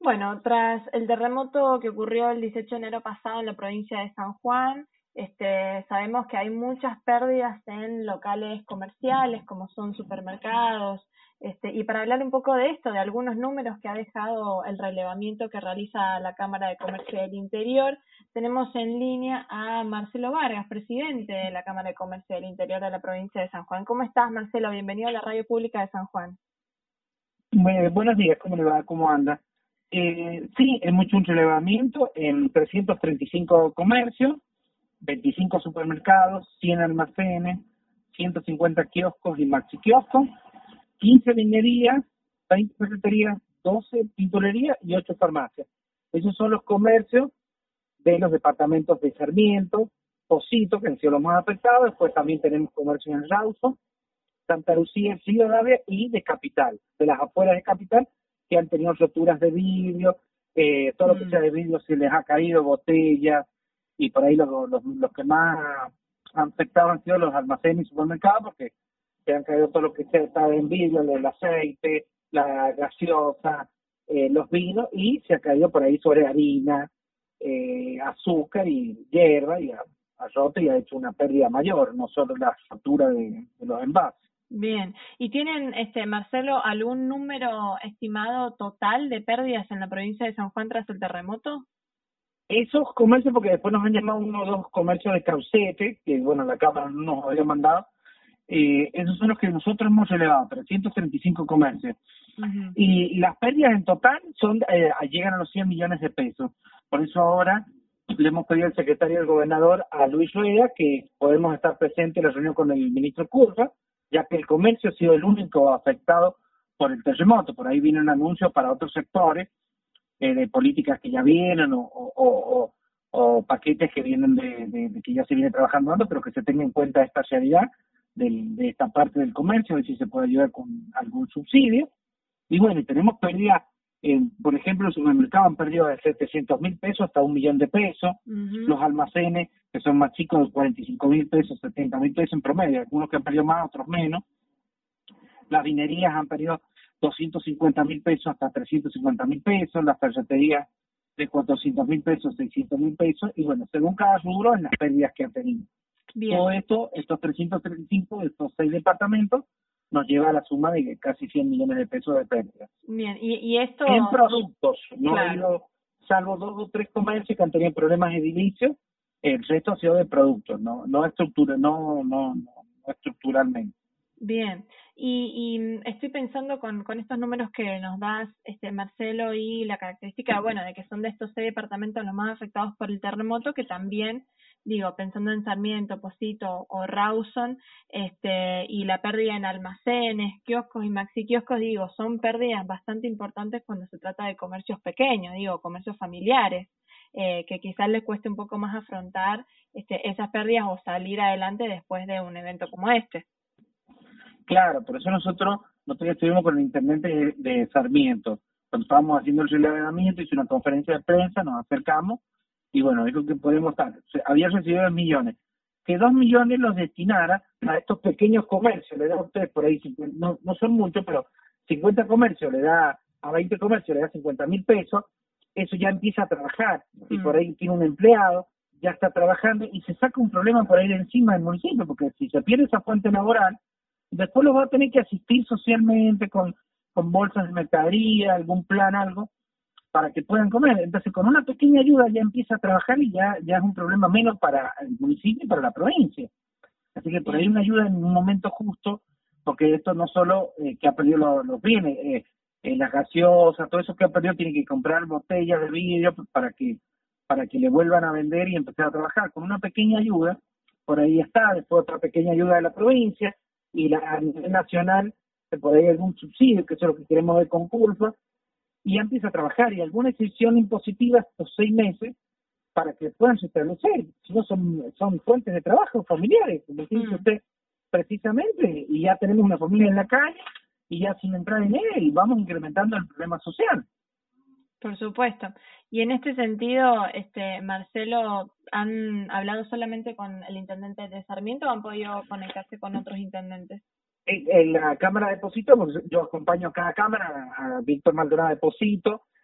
Bueno, tras el terremoto que ocurrió el 18 de enero pasado en la provincia de San Juan, sabemos que hay muchas pérdidas en locales comerciales, como son supermercados, y para hablar un poco de esto, de algunos números que ha dejado el relevamiento que realiza la Cámara de Comercio del Interior, tenemos en línea a Marcelo Vargas, presidente de la Cámara de Comercio del Interior de la provincia de San Juan. ¿Cómo estás, Marcelo? Bienvenido a la Radio Pública de San Juan. Buenos días, ¿cómo le va? ¿Cómo anda? Sí, es mucho un relevamiento en 335 comercios, 25 supermercados, 100 almacenes, 150 kioscos y maxi kioscos, 15 vinerías, 20 ferreterías, 12 tintorerías y 8 farmacias. Esos son los comercios de los departamentos de Sarmiento, Pocito, que han sido los más afectados. Después también tenemos comercios en Rawson, Santa Lucía, Rivadavia y de Capital, de las afueras de Capital, que han tenido roturas de vidrio, todo lo que sea de vidrio se les ha caído, botellas, y por ahí los que más han afectado han sido los almacenes y supermercados, porque se han caído todo lo que sea está en vidrio, el aceite, la gaseosa, los vinos, y se ha caído por ahí sobre harina, azúcar y hierba, y ha roto y ha hecho una pérdida mayor, no solo la rotura de los envases. Bien, ¿y tienen, Marcelo, algún número estimado total de pérdidas en la provincia de San Juan tras el terremoto? Esos comercios, porque después nos han llamado uno o dos comercios de Caucete, que bueno, la Cámara no nos había mandado, esos son los que nosotros hemos relevado, 335 comercios. Uh-huh. Y las pérdidas en total llegan a los 100 millones de pesos. Por eso ahora le hemos pedido al secretario del gobernador, a Luis Rueda, que podemos estar presentes en la reunión con el ministro Curva, ya que el comercio ha sido el único afectado por el terremoto. Por ahí vienen anuncios para otros sectores de políticas que ya vienen o paquetes que vienen de que ya se viene trabajando, pero que se tenga en cuenta esta realidad de esta parte del comercio, a ver si se puede ayudar con algún subsidio. Y bueno, tenemos pérdidas, por ejemplo, los supermercados han perdido de 700.000 pesos hasta 1.000.000 de pesos, Uh-huh. los almacenes, que son más chicos, de 45.000 pesos, 70.000 pesos en promedio, algunos que han perdido más, otros menos. Las vinerías han perdido 250.000 pesos hasta 350.000 pesos, las ferreterías de 400.000 pesos, 600.000 pesos, y bueno, según cada rubro, en las pérdidas que han tenido. Bien. Todo esto, estos 335 de estos 6 departamentos, nos lleva a la suma de casi 100 millones de pesos de pérdidas. Bien, y esto... En productos, no claro. ha habido, salvo 2 o 3 comercios que han tenido problemas edilicios, el resto ha sido de productos, no estructuralmente. Bien, y estoy pensando con estos números que nos das, Marcelo, y la característica, bueno, de que son de estos 6 departamentos los más afectados por el terremoto, que también, digo, pensando en Sarmiento, Pocito o Rawson, y la pérdida en almacenes, kioscos y maxi kioscos, digo, son pérdidas bastante importantes cuando se trata de comercios pequeños, digo, comercios familiares, que quizás les cueste un poco más afrontar esas pérdidas o salir adelante después de un evento como este. Claro, por eso nosotros estuvimos con el intendente de Sarmiento. Cuando estábamos haciendo el relevamiento, hice una conferencia de prensa, nos acercamos y bueno, dijo que podemos estar. Había recibido 2 millones. Que 2 millones los destinara a estos pequeños comercios. Le da a usted por ahí, no son muchos, pero 50 comercios, le da a 20 comercios, le da 50.000 pesos. Eso ya empieza a trabajar. Y por ahí tiene un empleado, ya está trabajando y se saca un problema por ahí de encima del municipio, porque si se pierde esa fuente laboral, después los va a tener que asistir socialmente con bolsas de mercadería, algún plan, algo, para que puedan comer. Entonces, con una pequeña ayuda ya empieza a trabajar y ya es un problema menos para el municipio y para la provincia. Así que por ahí una ayuda en un momento justo, porque esto no solo que ha perdido los bienes, las gaseosas, todo eso que ha perdido tiene que comprar botellas de vidrio para que le vuelvan a vender y empezar a trabajar. Con una pequeña ayuda, por ahí está, después otra pequeña ayuda de la provincia, y a nivel nacional se puede ir algún subsidio, que eso es lo que queremos ver con Curva, y ya empieza a trabajar, y alguna excepción impositiva estos 6 meses para que puedan establecer, si no son fuentes de trabajo familiares, como dice usted precisamente, y ya tenemos una familia en la calle, y ya sin entrar en él, y vamos incrementando el problema social. Por supuesto. Y en este sentido, Marcelo, ¿han hablado solamente con el intendente de Sarmiento o han podido conectarse con otros intendentes? En la Cámara de Pocito, yo acompaño a cada cámara, a Víctor Maldonado de Pocito,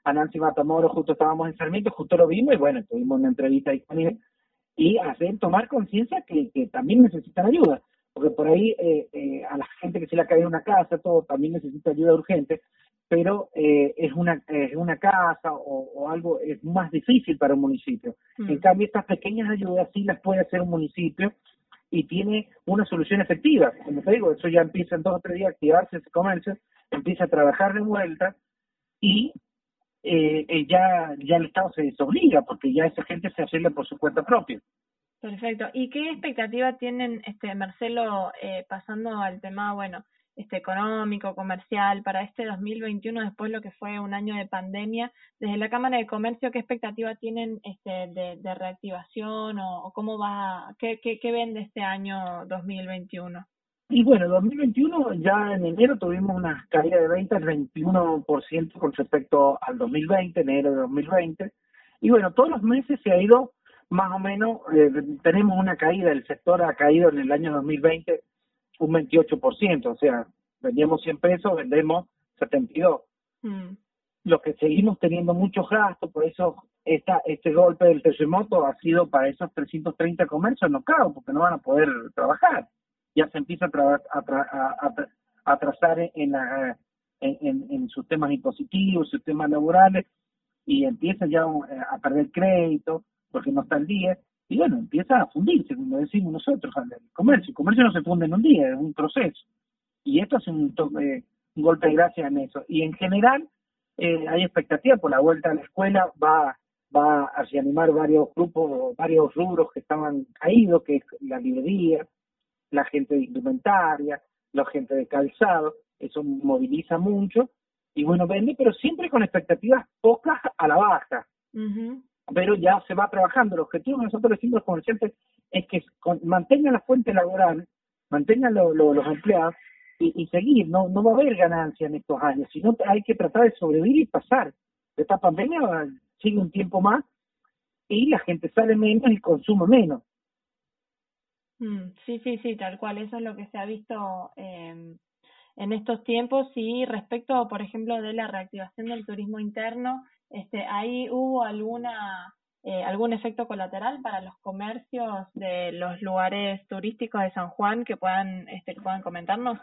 a Nancy Matamoros, justo estábamos en Sarmiento, justo lo vimos y bueno, tuvimos una entrevista ahí con él y hacer tomar conciencia que también necesitan ayuda, porque por ahí a la gente que se le ha caído una casa, todo también necesita ayuda urgente, pero es una casa o algo es más difícil para un municipio. En cambio, estas pequeñas ayudas sí las puede hacer un municipio y tiene una solución efectiva. Como te digo, eso ya empieza en 2 o 3 días a activarse ese comercio, empieza a trabajar de vuelta y ya el Estado se desobliga porque ya esa gente se arregla por su cuenta propia. Perfecto. ¿Y qué expectativa tienen, Marcelo, pasando al tema, económico, comercial, para este 2021, después lo que fue un año de pandemia? Desde la Cámara de Comercio, ¿qué expectativa tienen de reactivación o cómo va, qué vende este año 2021? Y bueno, 2021 ya en enero tuvimos una caída de ventas del 21% con respecto al 2020, enero de 2020. Y bueno, todos los meses se ha ido más o menos, tenemos una caída, el sector ha caído en el año 2020 un 28%, o sea, vendíamos 100 pesos, vendemos 72. Lo que seguimos teniendo muchos gastos, por eso este golpe del terremoto ha sido para esos 330 comercios knockout, porque no van a poder trabajar. Ya se empieza a trazar en sus temas impositivos, sus temas laborales, y empieza ya a perder crédito, porque no está al día, y bueno, empieza a fundirse, como decimos nosotros, el comercio. El comercio no se funde en un día, es un proceso. Y esto es un golpe de gracia en eso. Y en general, hay expectativa por la vuelta a la escuela, va a reanimar varios grupos, varios rubros que estaban caídos, que es la librería, la gente de indumentaria, la gente de calzado, eso moviliza mucho, y bueno, vende, pero siempre con expectativas pocas a la baja. Pero ya se va trabajando. El objetivo que nosotros decimos los comerciantes es que mantengan la fuente laboral, mantengan los empleados y seguir. No va a haber ganancia en estos años, sino hay que tratar de sobrevivir y pasar. Esta pandemia sigue un tiempo más y la gente sale menos y consume menos. Sí, tal cual. Eso es lo que se ha visto en estos tiempos. Y respecto, por ejemplo, de la reactivación del turismo interno, ¿ahí hubo algún efecto colateral para los comercios de los lugares turísticos de San Juan que puedan comentarnos?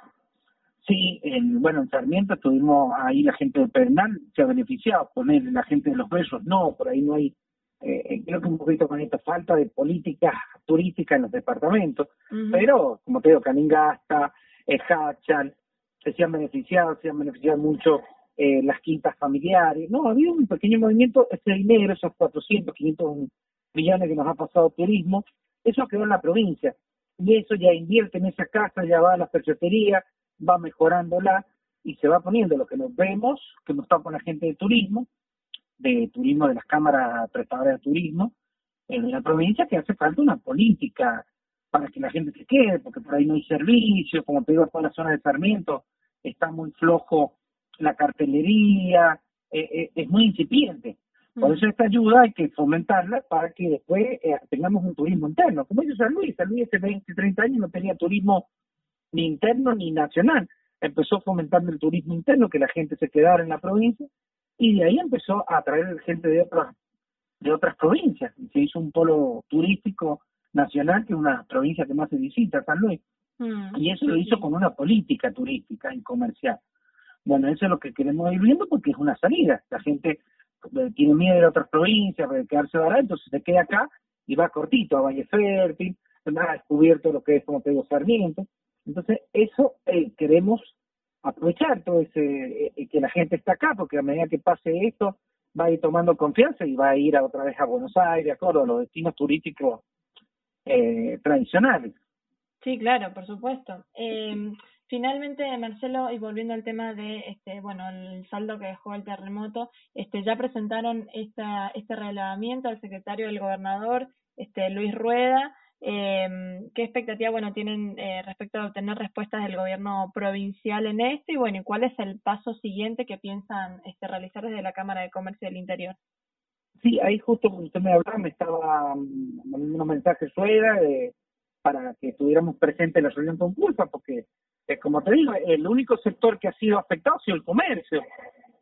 Sí, en Sarmiento tuvimos ahí la gente de Pedernal se ha beneficiado, poner la gente de Los Besos no, por ahí no hay, creo que un poquito con esta falta de política turística en los departamentos, pero como te digo, Caningasta, Hachal, se han beneficiado mucho las quintas familiares. No, ha habido un pequeño movimiento, ese dinero, esos 400, 500 millones que nos ha pasado turismo, eso quedó en la provincia, y eso ya invierte en esa casa, ya va a la ferretería, va mejorándola y se va poniendo lo que nos vemos, que nos está con la gente de turismo de las cámaras prestadoras de turismo en la provincia, que hace falta una política para que la gente se quede, porque por ahí no hay servicio, como te digo, toda la zona de Sarmiento está muy flojo la cartelería, es muy incipiente. Por eso esta ayuda hay que fomentarla para que después tengamos un turismo interno. Como dice San Luis hace 20, 30 años no tenía turismo ni interno ni nacional. Empezó fomentando el turismo interno, que la gente se quedara en la provincia, y de ahí empezó a atraer gente de otras provincias. Y se hizo un polo turístico nacional, que es una provincia que más se visita, San Luis. Y eso lo hizo con una política turística y comercial. Bueno, eso es lo que queremos ir viendo porque es una salida. La gente tiene miedo de ir a otras provincias, de quedarse barato, entonces se queda acá y va cortito a Valle Fértil, ha descubierto lo que es, como te digo, Sarmiento. Entonces, eso queremos aprovechar todo ese, que la gente está acá, porque a medida que pase esto, va a ir tomando confianza y va a ir otra vez a Buenos Aires, a Córdoba, a los destinos turísticos tradicionales. Sí, claro, por supuesto. Finalmente, Marcelo, y volviendo al tema de el saldo que dejó el terremoto, ya presentaron este relevamiento al secretario del gobernador, Luis Rueda. ¿Qué expectativa tienen respecto a obtener respuestas del gobierno provincial en esto? Y ¿y cuál es el paso siguiente que piensan realizar desde la Cámara de Comercio del Interior? Sí, ahí justo cuando usted me hablaba, me estaba mandando unos mensajes Rueda para que estuviéramos presentes en la reunión con Culpa, porque como te digo, el único sector que ha sido afectado ha sido el comercio.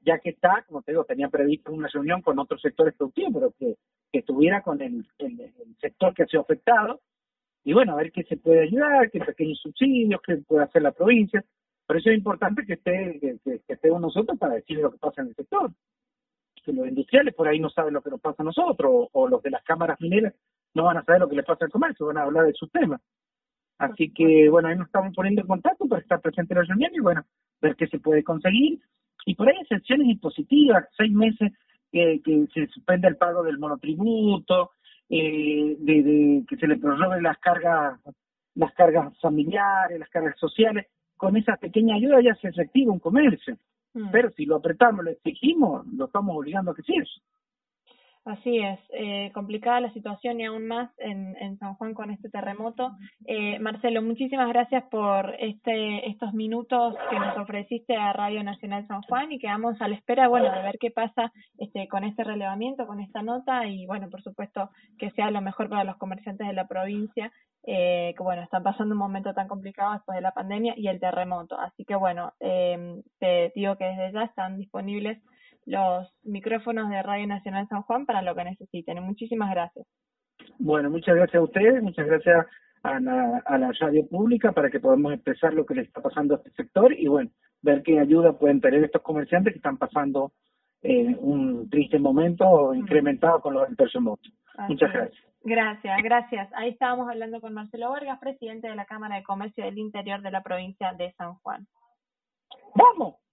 ya que está, como te digo, tenía previsto una reunión con otros sectores productivos, pero que estuviera con el sector que ha sido afectado, y bueno, a ver qué se puede ayudar, qué pequeños subsidios, qué puede hacer la provincia. Por eso es importante que estemos nosotros para decir lo que pasa en el sector. Que los industriales por ahí no saben lo que nos pasa a nosotros, o los de las cámaras mineras no van a saber lo que les pasa al comercio, van a hablar de sus temas. Así que, bueno, ahí nos estamos poniendo en contacto para estar presente en la reunión y, bueno, ver qué se puede conseguir. Y por ahí excepciones impositivas, 6 meses que se suspende el pago del monotributo, de que se le prorroguen las cargas familiares, las cargas sociales. Con esa pequeña ayuda ya se reactiva un comercio. Pero si lo apretamos, lo exigimos, lo estamos obligando a que sí. Así es, complicada la situación y aún más en San Juan con este terremoto. Marcelo, muchísimas gracias por estos minutos que nos ofreciste a Radio Nacional San Juan y quedamos a la espera, bueno, de ver qué pasa con este relevamiento, con esta nota y, bueno, por supuesto que sea lo mejor para los comerciantes de la provincia, que, bueno, están pasando un momento tan complicado después de la pandemia y el terremoto. Así que, bueno, te digo que desde ya están disponibles los micrófonos de Radio Nacional San Juan para lo que necesiten. Muchísimas gracias. Bueno, muchas gracias a ustedes, muchas gracias a la radio pública para que podamos expresar lo que le está pasando a este sector y, bueno, ver qué ayuda pueden tener estos comerciantes que están pasando un triste momento incrementado con los del terremoto. Muchas gracias. Gracias. Ahí estábamos hablando con Marcelo Vargas, presidente de la Cámara de Comercio del Interior de la provincia de San Juan. ¡Vamos!